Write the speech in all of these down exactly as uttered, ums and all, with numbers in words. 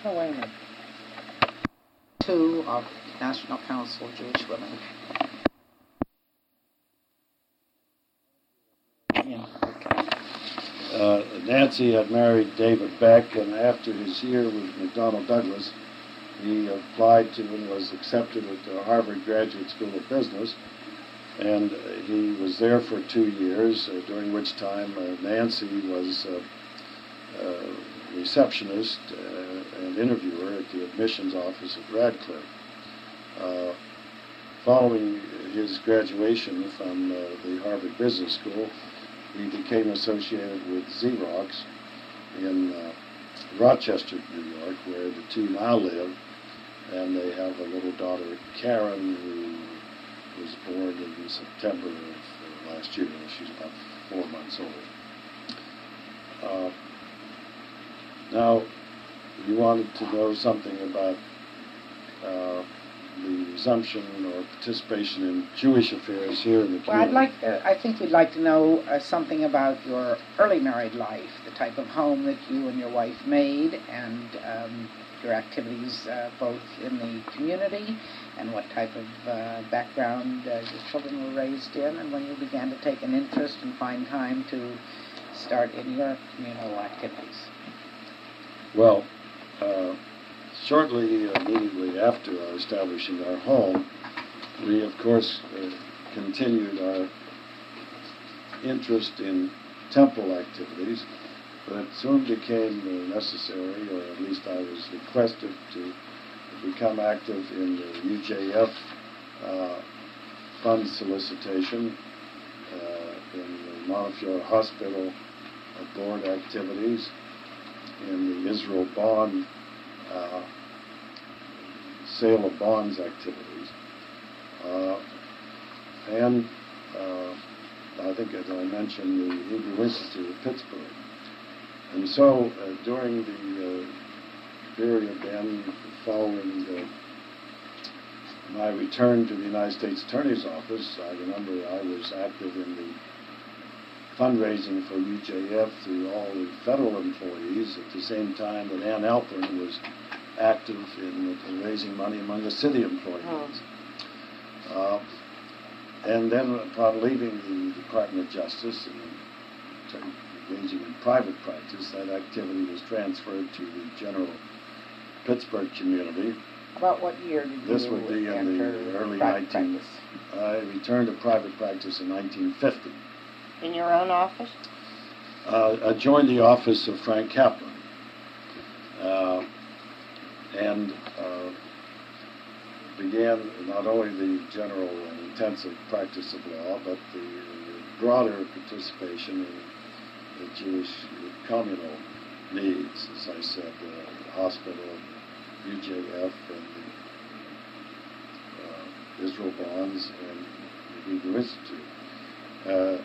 Oh, wait a minute. Two of National Council of Jewish Women. Yeah, okay. Uh, Nancy had married David Beck, and after his year with McDonnell Douglas, he applied to and was accepted at the Harvard Graduate School of Business. And uh, he was there for two years, uh, during which time uh, Nancy was uh, uh, receptionist uh, and interviewer at the admissions office at Radcliffe. Uh, following his graduation from uh, the Harvard Business School, he became associated with Xerox in uh, Rochester, New York, where the two now live, and they have a little daughter, Karen, who was born in September of uh, last year. She's about four months old. Uh, now, you wanted to know something about uh, the resumption or participation in Jewish affairs here in the community. Well, I'd like, uh, I think we'd like to know uh, something about your early married life, the type of home that you and your wife made, and um, your activities uh, both in the community, and what type of uh, background uh, your children were raised in, and when you began to take an interest and find time to start in your communal activities. Well, uh, shortly, immediately after our establishing our home, we, of course, uh, continued our interest in temple activities, but it soon became uh, necessary, or at least I was requested to become active in the U J F uh, fund solicitation, uh, in the Montefiore Hospital uh, board activities, in the Israel bond uh, sale of bonds activities, uh, and uh, I think, as I mentioned, the Hebrew Institute of Pittsburgh. And so, uh, during the uh, period then following uh, my return to the United States Attorney's Office, I remember I was active in the fundraising for U J F through all the federal employees at the same time that Ann Alpern was active in uh, raising money among the city employees. Oh. Uh, and then upon leaving the Department of Justice and engaging in private practice, that activity was transferred to the general Pittsburgh community. About what year did you This would be in the early nineteen. I returned to private practice in nineteen fifty. In your own office? Uh, I joined the office of Frank Kaplan, uh, and uh, began not only the general and intensive practice of law, but the, the broader participation in the Jewish communal needs, as I said, uh, the hospital, U J F, and the uh, Israel bonds, and the Hebrew Institute. Uh,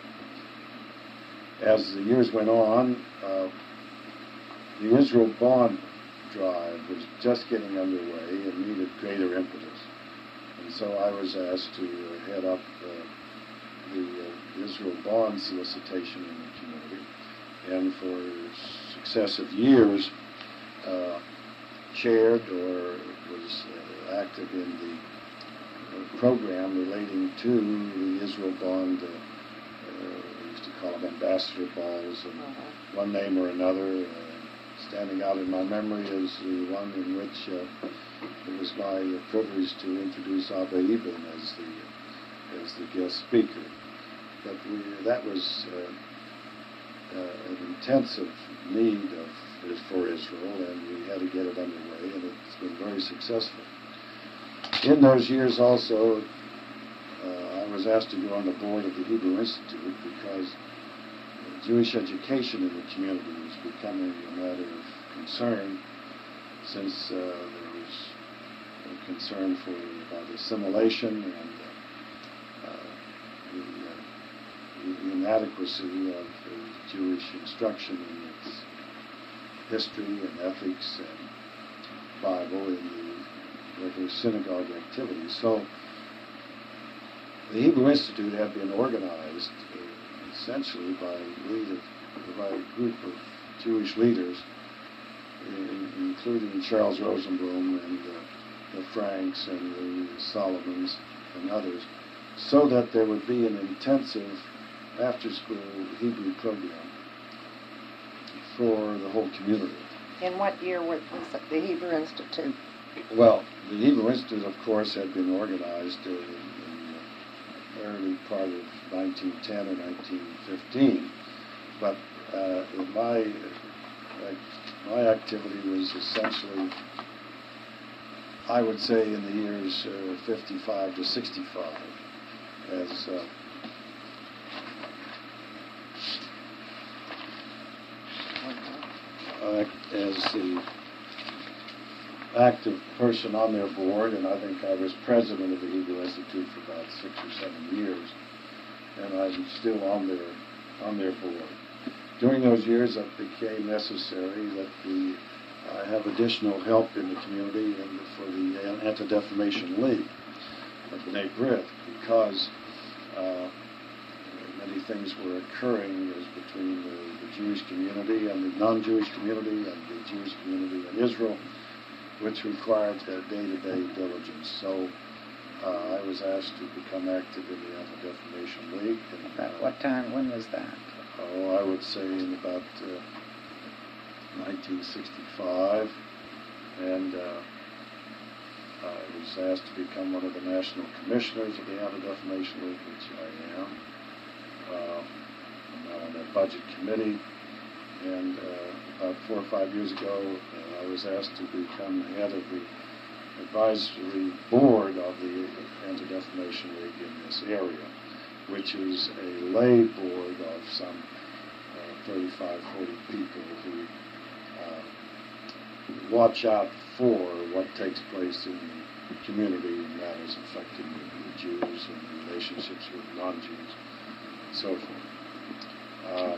as the years went on, uh, the Israel bond drive was just getting underway and needed greater impetus. And so I was asked to uh, head up uh, the uh, Israel bond solicitation in the community, and for successive years uh, chaired or was uh, active in the uh, program relating to the Israel bond. Uh, uh, we used to call them ambassador balls, and uh-huh. one name or another. Uh, standing out in my memory is the one in which uh, it was my uh, privilege to introduce Abba Eben as the as the guest speaker. But we, that was uh, uh, an intensive need of, for Israel, and we had to get it underway, and it's been very successful. In those years also, uh, I was asked to go on the board of the Hebrew Institute because Jewish education in the community was becoming a matter of concern, since uh, there was a concern for about assimilation and uh, uh, the, uh, the inadequacy of uh, Jewish instruction in its history and ethics and Bible in the regular synagogue activities. So the Hebrew Institute had been organized uh, essentially by, lead of, by a group of Jewish leaders in, including Charles Rosenblum and uh, the Franks and the Solomons and others, so that there would be an intensive after-school Hebrew program for the whole community. In what year was the Hebrew Institute? Well, the Hebrew Institute, of course, had been organized uh, in, in the early part of nineteen ten or nineteen fifteen, but uh, my uh, my activity was essentially, I would say, in the years uh, fifty-five to sixty-five, as uh, uh, as the active person on their board, and I think I was president of the Hebrew Institute for about six or seven years, and I'm still on their on their board. During those years, it became necessary that we uh, have additional help in the community and for the Anti-Defamation League of B'nai B'rith, because uh, many things were occurring as between the, the Jewish community and the non-Jewish community and the Jewish community in Israel, which required uh, day-to-day diligence. So uh, I was asked to become active in the Anti-Defamation League. And, About uh, what time? When was that? Oh, I would say in about uh, nineteen sixty-five, and uh, I was asked to become one of the national commissioners of the Anti-Defamation League, which I am. Uh, I'm now on their budget committee, and uh, about four or five years ago, uh, I was asked to become the head of the advisory board of the Anti-Defamation League in this area, which is a lay board of some uh, thirty-five, forty people who uh, watch out for what takes place in the community and matters affecting the Jews and relationships with non-Jews, and so forth. Uh,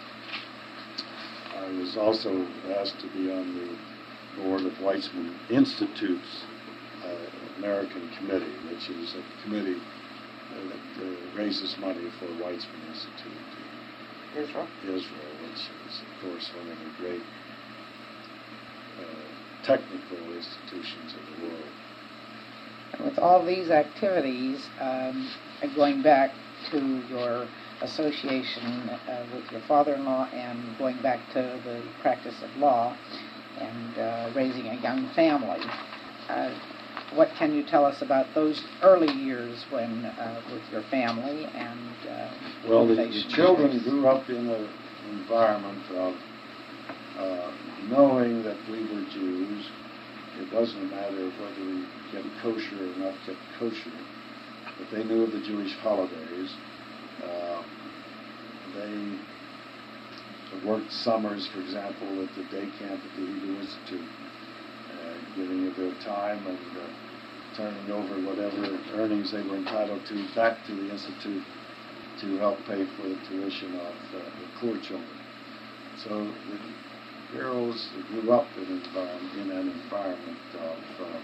I was also asked to be on the board of Weizmann Institute's uh, American Committee, which is a committee Uh, that uh, raises money for Weizmann Institute in Israel? Israel, which is, of course, one of the great uh, technical institutions of the world. And with all these activities, um, and going back to your association uh, with your father-in-law and going back to the practice of law and uh, raising a young family, uh, what can you tell us about those early years when, uh, with your family and uh, Well, the, the relationships? children grew up in an environment of uh, knowing that we were Jews. It wasn't a matter of whether we kept kosher or not kept kosher, but they knew of the Jewish holidays. Uh, they worked summers, for example, at the day camp at the Hebrew Institute, uh, giving of their time and uh, turning over whatever earnings they were entitled to back to the Institute to help pay for the tuition of uh, the poor children. So the girls grew up in, environment, in an environment of uh,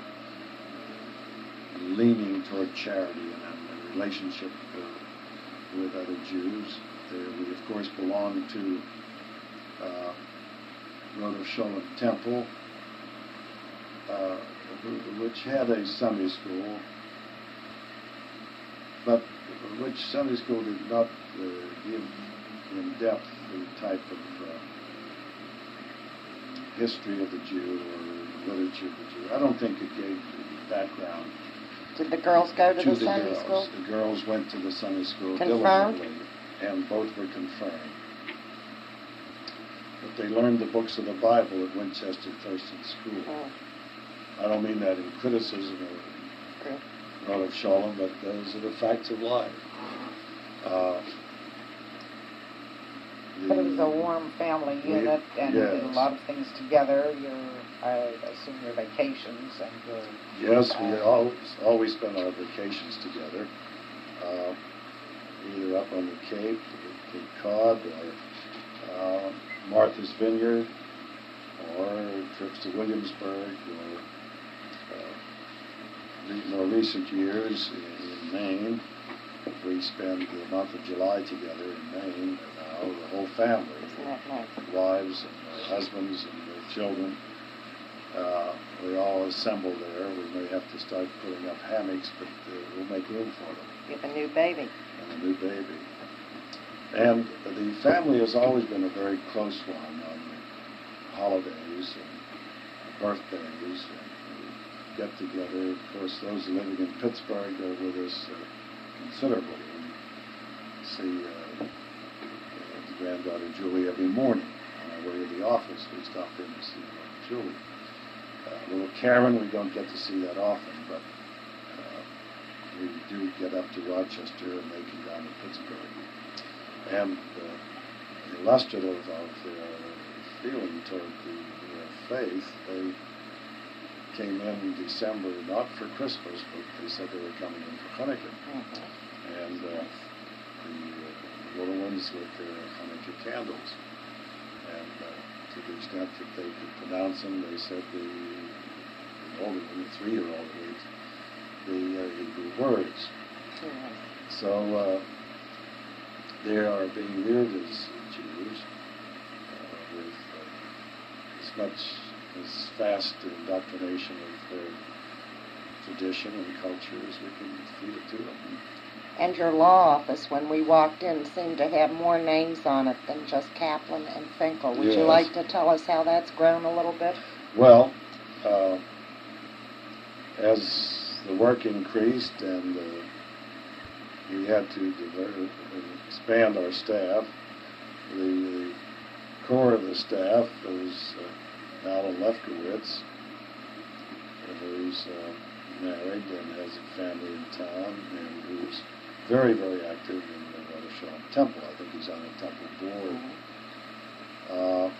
leaning toward charity and a relationship uh, with other Jews. They, we, of course, belonged to uh, Rodef Sholem Temple, uh, which had a Sunday school, but which Sunday school did not uh, give in depth the type of uh, history of the Jew or literature of the Jew. I don't think it gave the background. Did the girls go to, to the, the Sunday girls. school? The girls went to the Sunday school Confirmed? diligently, and both were confirmed. But they learned the books of the Bible at Winchester Thurston School. Oh. I don't mean that in criticism of Okay. Rodef Sholem, but those are the facts of life. Uh, But it was a warm family we- unit, and you did a yes. lot of things together. Your, I assume your vacations and your... Yes, we uh, always, always spent our vacations together, uh, either up on the Cape, Cape Cod, or uh, Martha's Vineyard, or trips to Williamsburg, or uh, in more recent years in, in Maine. We spend the month of July together in Maine now, the whole family, Isn't that nice? wives and their husbands and their children. Uh, we all assemble there. We may have to start putting up hammocks, but uh, we'll make room for them. You have a new baby. And a new baby. And the family has always been a very close one on the holidays and birthdays. And we get together. Of course, those living in Pittsburgh are with us uh, considerably. We see uh, the granddaughter Julie every morning. On our way to the office, we stop in to see Julie. Uh, little Karen, we don't get to see that often, but uh, we do get up to Rochester and they come down to Pittsburgh. And uh, illustrative of their feeling toward the uh, faith, they came in in December, not for Christmas, but they said they were coming in for Hanukkah. Mm-hmm. And uh, the uh, little ones with their Hanukkah candles. And uh, to the extent that they could pronounce them, they said the, the older one, the three-year-old at least, the uh, Hebrew words. Mm-hmm. So uh, they are being reared as Jews uh, with uh, as much as fast indoctrination of their tradition and culture as we can feed it to them. And your law office, when we walked in, seemed to have more names on it than just Kaplan and Finkel. Would yes. you like to tell us how that's grown a little bit? Well, uh, as the work increased and uh, we had to divert, expand our staff, the, the core of the staff was uh, Alan Lefkowitz, who's uh, married and has a family in town, and who's very, very active in the Rosh Temple. I think he's on the temple board. Uh,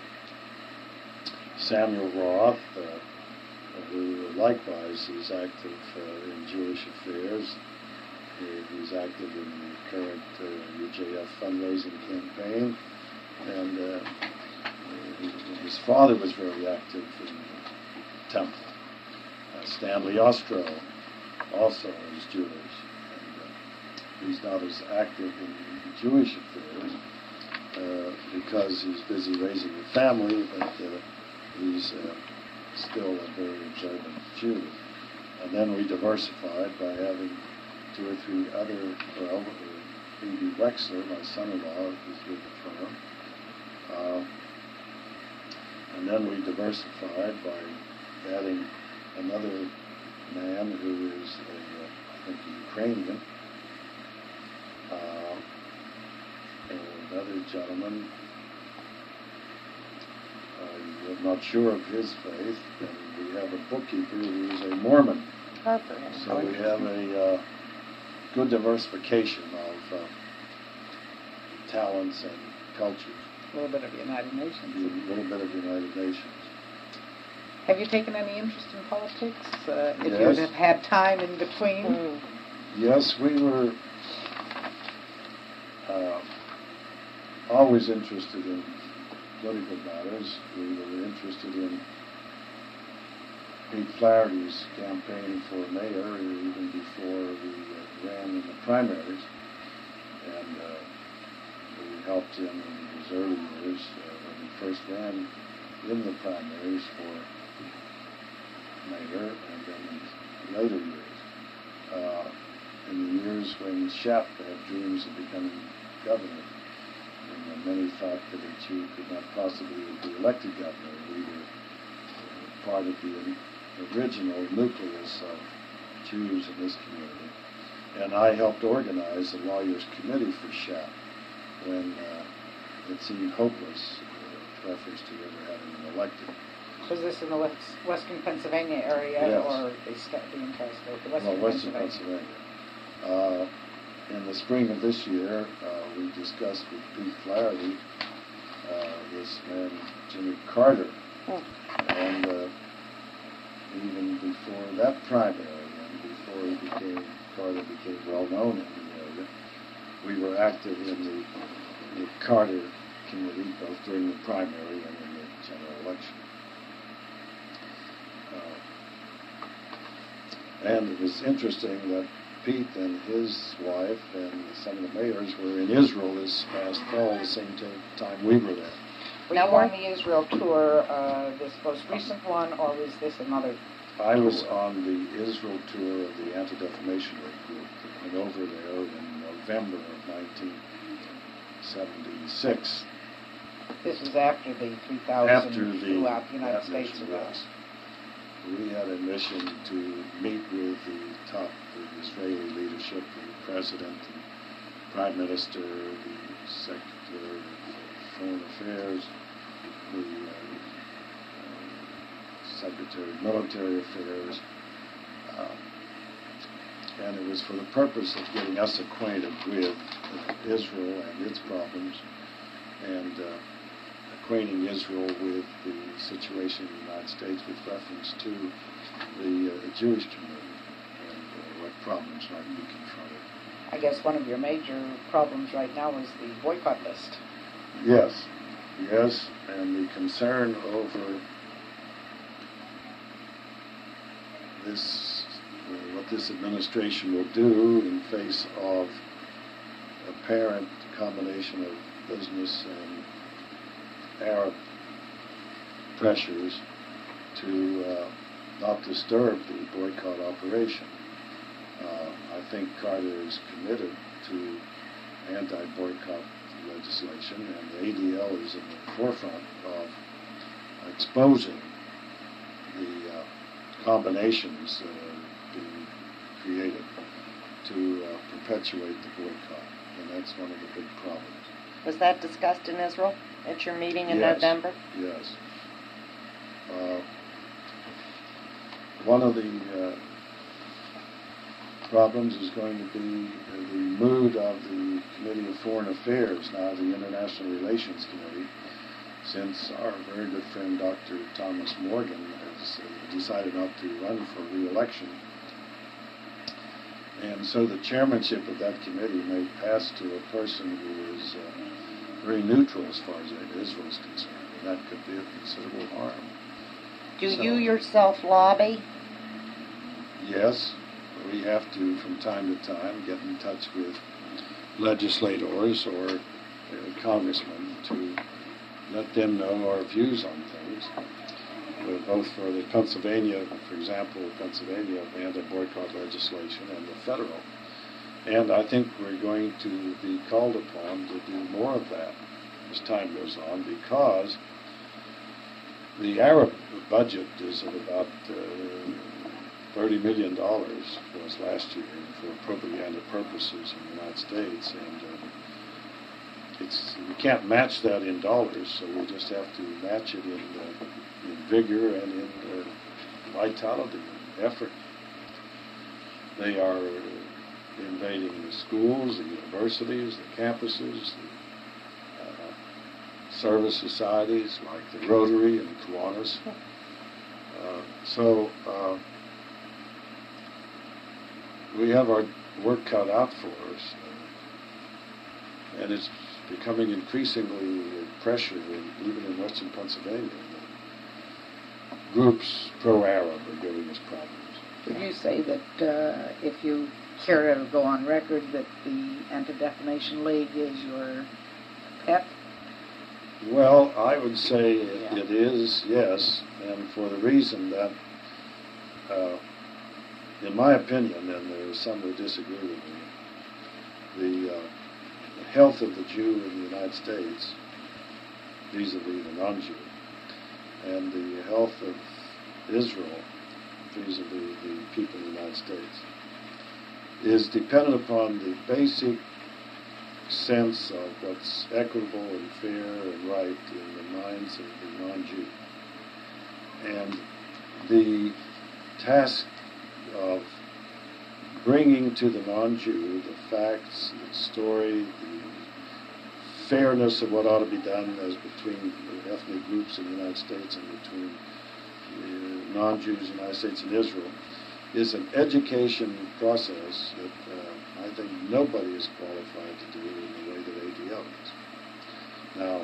Samuel Roth, uh, who likewise is active uh, in Jewish affairs. He, he's active in the current uh, U J F fundraising campaign. And uh, his father was very active in the temple. Uh, Stanley Ostro also is Jewish. He's not as active in Jewish affairs uh, because he's busy raising a family, but uh, he's uh, still a very observant Jew. And then we diversified by having two or three other, well, B B Wexler, my son-in-law, who's with the firm. Uh, and then we diversified by adding another man who is, a, uh, I think, a Ukrainian. Uh, another gentleman, I'm not sure of his faith, and we have a bookkeeper who is a Mormon. Harper. So we have a uh, good diversification of uh, talents and cultures. A little bit of United Nations. A little bit of United Nations. Have you taken any interest in politics? Uh, if yes. you have had time in between? Mm. Yes, we were Uh, always interested in political matters. We were interested in Pete Flaherty's campaign for mayor even before we uh, ran in the primaries. And uh, we helped him in his early years uh, when he first ran in the primaries for mayor, and then in later years. Uh, in the years when Shep had dreams of becoming governor, and many thought that a Jew could not possibly be elected governor. We were uh, part of the original nucleus of Jews in this community. And I helped organize the Lawyers Committee for Shep when uh, it seemed hopeless uh, with reference to ever having him elected. Was this in the west, western Pennsylvania area, yes. or the, sta- the entire state? The western, well, western Pennsylvania. Pennsylvania. Uh, in the spring of this year, uh, we discussed with Pete Flaherty, uh, this man, Jimmy Carter, oh. and uh, even before that primary, and before he became, Carter became well known in the area, we were active in the, the Carter Committee, both during the primary and in the general election. Uh, and it was interesting that Pete and his wife and some of the mayors were in Israel this past fall, the same t- time we were there. Were Now you we're- on the Israel tour, uh, this most recent one, or was this another? I was on the Israel tour of the Anti-Defamation League group that went over there in November of nineteen seventy-six. This was after the three After thousand the throughout the United that States mission, arrest. yes. We had a mission to meet with the top the Israeli leadership, the president, the prime minister, the secretary of foreign affairs, the uh, uh, secretary of military affairs, uh, and it was for the purpose of getting us acquainted with Israel and its problems, and uh, acquainting Israel with the situation in the United States with reference to the uh, Jewish community and uh, what problems might be confronted. I guess one of your major problems right now is the boycott list. Yes, yes, and the concern over this, uh, what this administration will do in face of apparent combination of business and Arab pressures to uh, not disturb the boycott operation. Uh, I think Carter is committed to anti-boycott legislation, and the A D L is in the forefront of exposing the uh, combinations that are being created to uh, perpetuate the boycott, and that's one of the big problems. Was that discussed in Israel at your meeting in Yes. November? Yes. Uh, one of the uh, problems is going to be uh, the mood of the Committee of Foreign Affairs, now the International Relations Committee, since our very good friend Doctor Thomas Morgan has uh, decided not to run for re-election. And so the chairmanship of that committee may pass to a person who is uh, very neutral as far as Israel is concerned, and that could be of considerable harm. Do So- you yourself lobby? Yes, we have to, from time to time, get in touch with legislators or uh, congressmen to let them know our views on things, uh, both for the Pennsylvania, for example, Pennsylvania anti-boycott legislation and the federal. And I think we're going to be called upon to do more of that as time goes on, because the Arab budget is at about uh, thirty million dollars was last year for propaganda purposes in the United States, and uh, it's we can't match that in dollars, so we just have to match it in, uh, in vigor and in uh, vitality and effort. They are invading the schools, the universities, the campuses, the uh, service societies like the Rotary and Kiwanis. Uh, so. Uh, We have our work cut out for us, uh, and it's becoming increasingly pressure, in, even in western Pennsylvania. The groups pro-Arab are giving us problems. Would you say that uh, if you care to go on record that the Anti-Defamation League is your pet? Well, I would say it, Yeah. it is, yes, and for the reason that, uh, in my opinion, and there are some who disagree with me, the, uh, the health of the Jew in the United States, vis-a-vis the non-Jew, and the health of Israel, vis-a-vis the people in the United States, is dependent upon the basic sense of what's equitable and fair and right in the minds of the non-Jew. And the task of bringing to the non-Jew the facts, the story, the fairness of what ought to be done as between the ethnic groups in the United States and between the non-Jews in the United States and Israel, is an education process that uh, I think nobody is qualified to do in the way that A D L is. Now,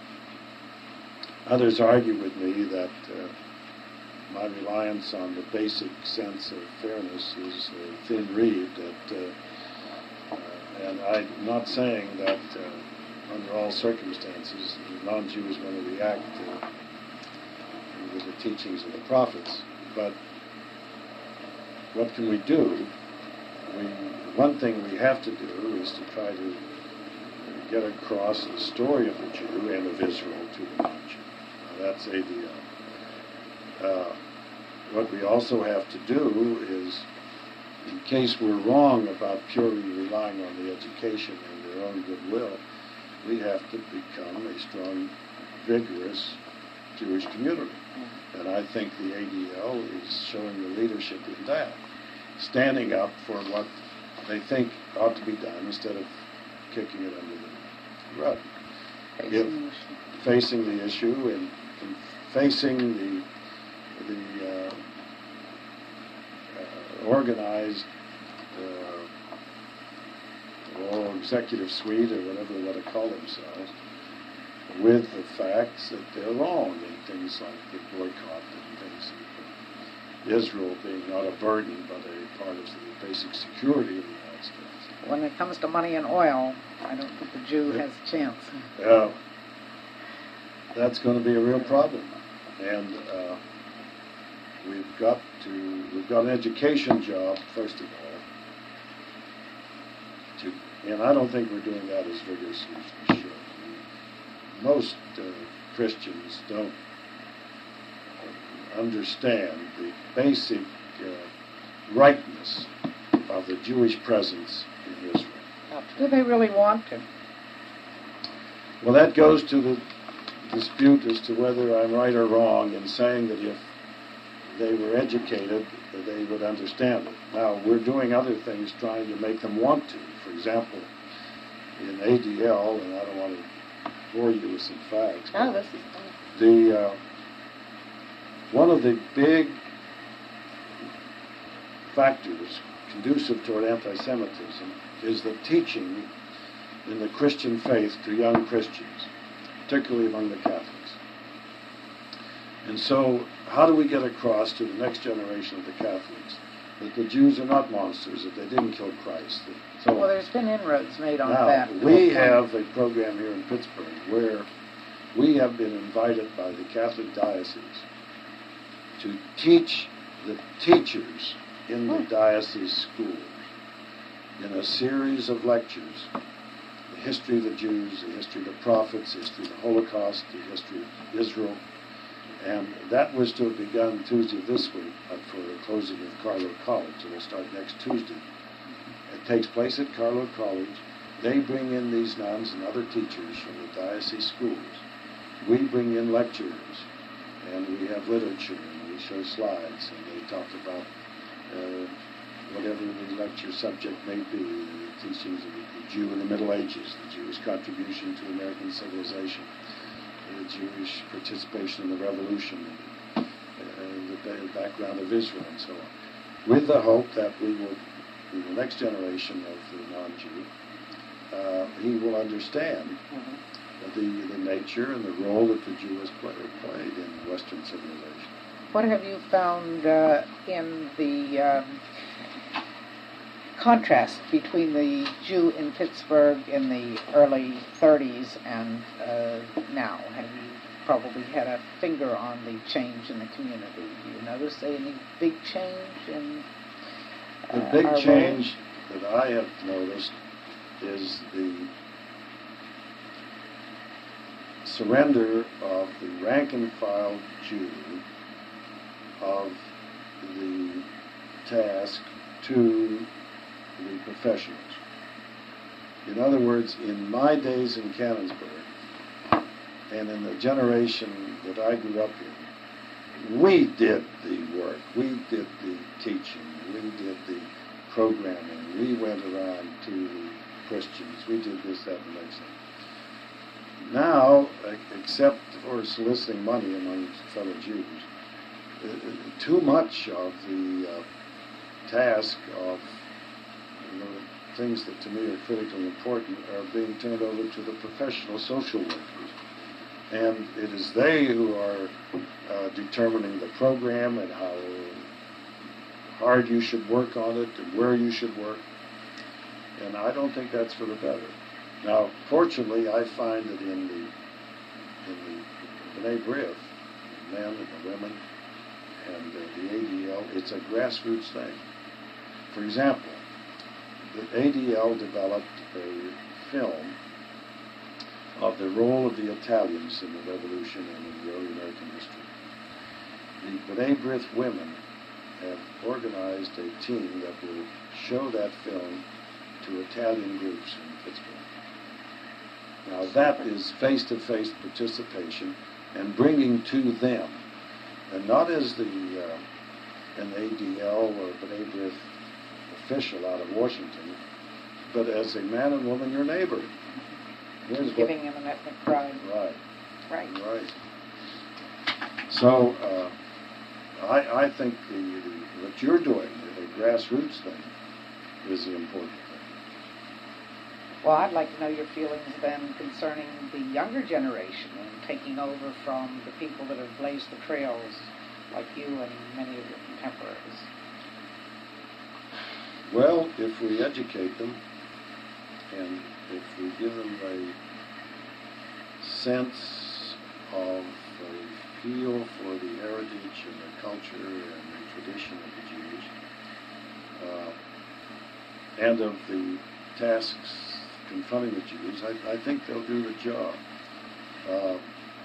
others argue with me that uh, my reliance on the basic sense of fairness is a thin reed, that, uh, uh, and I'm not saying that uh, under all circumstances, the non-Jew is going to react to, with the teachings of the prophets. But what can we do? We, one thing we have to do is to try to get across the story of the Jew and of Israel to the non-Jew. Now, that's A D L. Uh, what we also have to do is, in case we're wrong about purely relying on the education and their own goodwill, we have to become a strong, vigorous Jewish community. And I think the A D L is showing the leadership in that, standing up for what they think ought to be done instead of kicking it under the rug. Facing the issue. Facing the issue and, and facing the the uh, uh, organized uh, or executive suite or whatever they want to call themselves, with the facts that they're wrong in things like the boycott and things like Israel being not a burden but a part of the basic security of the United States. When it comes to money and oil, I don't think the Jew has a chance. Uh, that's going to be a real problem. And uh, we've got to, we've got an education job, first of all, to, and I don't think we're doing that as vigorously as we should. Most uh, Christians don't understand the basic uh, rightness of the Jewish presence in Israel. Do they really want to? Well, that goes to the dispute as to whether I'm right or wrong in saying that if they were educated, that they would understand it. Now, we're doing other things trying to make them want to. For example, in A D L, and I don't want to bore you with some facts. Oh, this is fun. The uh, one of the big factors conducive toward anti-Semitism is the teaching in the Christian faith to young Christians, particularly among the Catholics. And so, how do we get across to the next generation of the Catholics that the Jews are not monsters, that they didn't kill Christ? That so Well, there's been inroads made on now, that. we have a program here in Pittsburgh where we have been invited by the Catholic diocese to teach the teachers in the diocese schools in a series of lectures the history of the Jews, the history of the prophets, the history of the Holocaust, the history of Israel. And that was to have begun Tuesday this week, but for the closing of Carlow College. It will start next Tuesday. It takes place at Carlow College. They bring in these nuns and other teachers from the diocese schools. We bring in lecturers, and we have literature, and we show slides, and they talk about uh, whatever the lecture subject may be, the teachings of the Jew in the Middle Ages, the Jewish contribution to American civilization, the Jewish participation in the Revolution, uh, the background of Israel, and so on, with the hope that we will, in the next generation of the non-Jew, uh, he will understand mm-hmm. the, the nature and the role that the Jew has play, played in Western civilization. What have you found uh, in the um, contrast between the Jew in Pittsburgh in the early thirties and uh, now? Have you probably had a finger on the change in the community? Do you notice any big change in uh, The big our change role? That I have noticed is the surrender of the rank-and-file Jew of the task to the professionals. In other words, in my days in Canonsburg, and in the generation that I grew up in, we did the work, we did the teaching, we did the programming, we went around to the Christians, we did this, that, and that. Now, except for soliciting money among fellow Jews, too much of the uh, task of you know, things that to me are critically important are being turned over to the professional social workers. And it is they who are uh, determining the program and how hard you should work on it and where you should work. And I don't think that's for the better. Now, fortunately, I find that in the in the B'nai B'rith, the men and the women, and uh, the A D L, it's a grassroots thing. For example, the A D L developed a film of the role of the Italians in the Revolution and in the early American history. The B'nai B'rith women have organized a team that will show that film to Italian groups in Pittsburgh. Now that is face-to-face participation and bringing to them, and not as the uh, an A D L or B'nai B'rith official out of Washington, but as a man and woman, your neighbor. Here's Giving what, him an ethnic pride. Right. Right. Right. So uh, I, I think the, the, what you're doing, the grassroots thing, is the important thing. Well, I'd like to know your feelings then concerning the younger generation and taking over from the people that have blazed the trails, like you and many of your contemporaries. Well, if we educate them, and if we give them a sense of a feel for the heritage and the culture and the tradition of the Jews, uh, and of the tasks confronting the Jews, I, I think they'll do the job. Uh,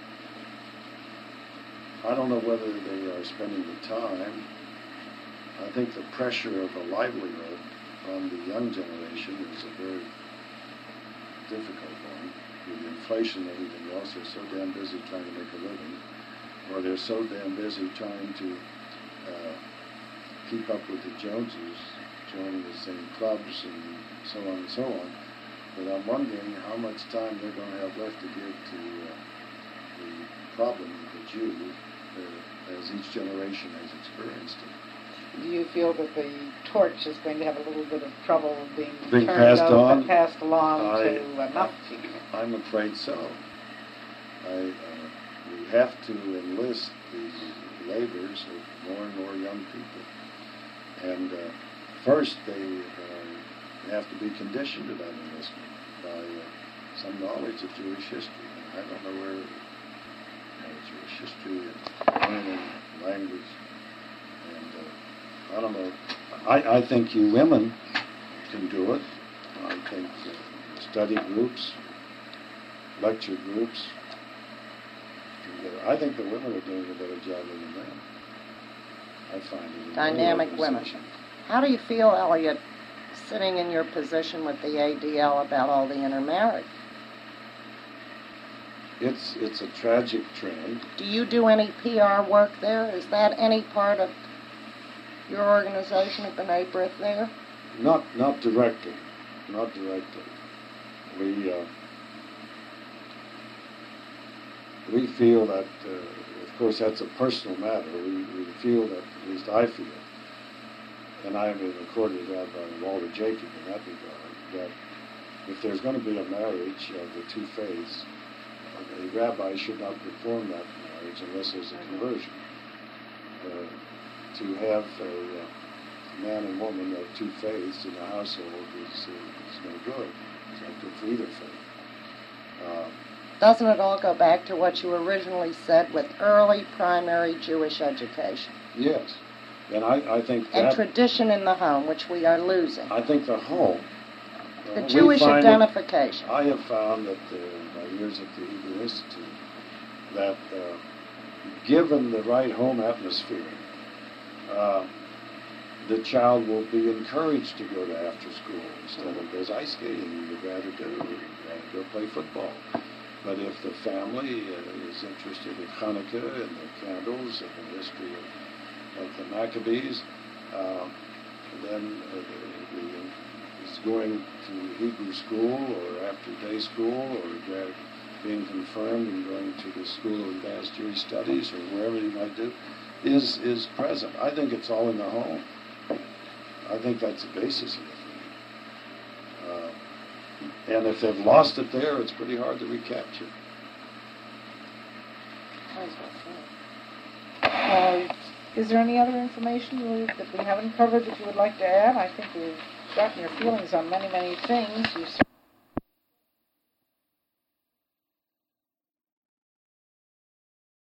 I don't know whether they are spending the time. I think the pressure of a livelihood on the young generation is a very difficult one. With inflation and everything else, they're so damn busy trying to make a living, or they're so damn busy trying to uh, keep up with the Joneses, joining the same clubs and so on and so on. But I'm wondering how much time they're going to have left to give to uh, the problem of the Jew uh, as each generation has experienced it. Do you feel that the torch is going to have a little bit of trouble being, Being turned passed over, on? passed along I- to enough people? I'm afraid so. I, uh, we have to enlist the labors of more and more young people. And uh, first they uh, have to be conditioned to that enlistment by uh, some knowledge of Jewish history. And I don't know where you know, Jewish history and learning language. And uh, I don't know. I, I think you women can do it. I think uh, study groups, lecture groups. can get it. I think the women are doing a better job than the men. I find it. in Dynamic my women. organization. How do you feel, Elliot, sitting in your position with the A D L about all the intermarried? It's it's a tragic trend. Do you do any P R work there? Is that any part of your organization at B'nai B'rith there? Not not directly, not directly. We uh, we feel that, uh, of course, that's a personal matter. We, we feel that, at least I feel, and I am in accord with Rabbi Walter Jacob in that regard, that if there's going to be a marriage of the two faiths, a rabbi should not perform that marriage unless there's a conversion. Uh, to have a uh, man and woman of two faiths in the household is, uh, is no good. It's not good for either faith. Uh, Doesn't it all go back to what you originally said with early primary Jewish education? yes, and I, I think And that tradition in the home, which we are losing. I think the home. uh, The we Jewish find it- identification. I have found that uh, my years at the Hebrew Institute that uh, given the right home atmosphere, uh, the child will be encouraged to go to after school instead of there's ice skating you'd rather do, you'd rather go play football. But if the family uh, is interested in Hanukkah and the candles and the history of, of the Maccabees, uh, then uh, the, the, is going to Hebrew school or after day school or grad, being confirmed and going to the School of Advanced Jewish Studies or wherever he might do, is is present. I think it's all in the home. I think that's the basis of the thing. Uh, and if they've lost it there, it's pretty hard to recapture. Uh, is there any other information you, that we haven't covered that you would like to add? I think we've gotten your feelings on many, many things. You